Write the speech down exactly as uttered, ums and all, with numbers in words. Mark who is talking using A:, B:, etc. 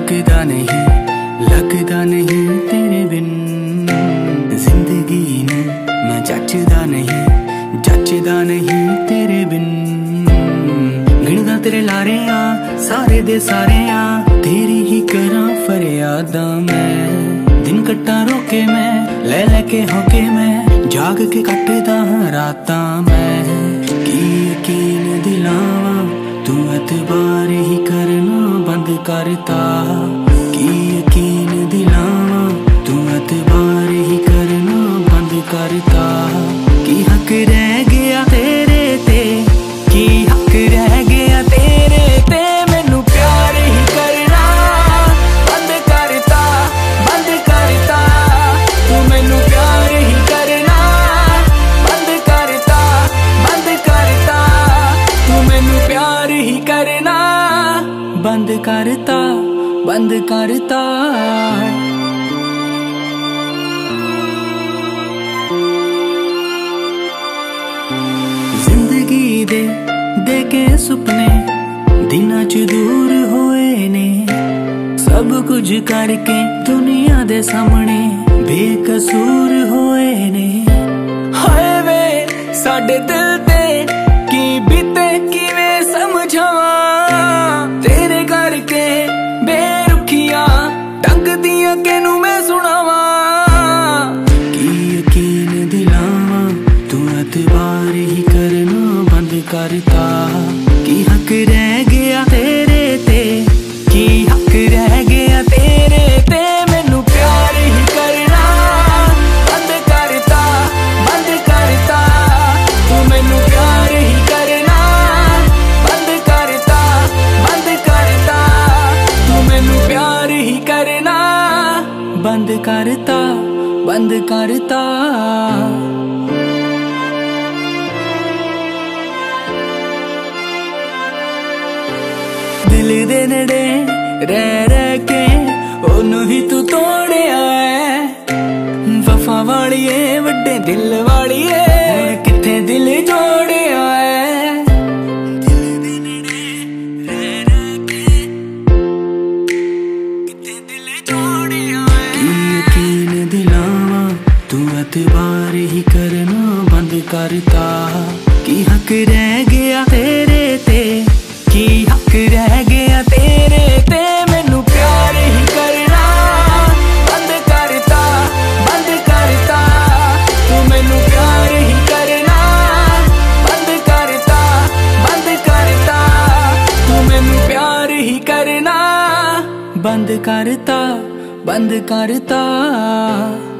A: लगदा नहीं लगदा नहीं तेरे बिन जिंदगी नूं मैं जचदा नहीं जचदा नहीं तेरे बिन गिणदा तेरे लारे आ सारे दे सारे आ तेरी ही करा फरियादा मैं दिन कट्टा रोके मैं ले लेके होके मैं जाग के कटदा रातां मैं की यकीन दिलावा तू एतबार ही करना बंद करता की यकीन दिलावा तू एतबार ही करना बंद करता की हक रह गया तेरे ते की हक रह गया तेरे ते मैनू प्यार ही करना बंद करता बंद करता तू मैनू प्यार ही करना बंद करता बंद करता तू मैनू प्यार ही करना बंद करता बंद करता जिंदगी दे देके सुपने दिनां च दूर होए ने सब कुछ करके दुनिया दे सामने बेकसूर होए ने हाय वे साडे दिल ते की बीते किवें समझावां तेरे करके बेरुखियां टंगदियां किनू मैं सुनावां की यकीन दिलावां तू एतबार ही करना बंद करता की हक रह गया तेरे ते की हक रह गया तेरे ते मैनू प्यार ही करना बंद करता बंद करता तू मैनू प्यार ही करना बंद करता बंद करता तू मैनू प्यार ही करना बंद करता बंद करता दिल दे नेड़े रह रह के ओनू ही तू तोड़िया है वफा वालिए वड्डे दिल वालिए किथे दिल जोड़िया है दिल दे नेड़े रह रह के किथे दिल जोड़िया है की यकीन दिलावा तू एतबार ही करना बंद करता की हक रह गया तेरे ते की हक रह गया तेरे ते मैनू प्यार ही करना बंद करता बंद करता तू मैनू प्यार ही करना बंद करता बंद करता तू मैनू प्यार ही करना बंद करता बंद करता।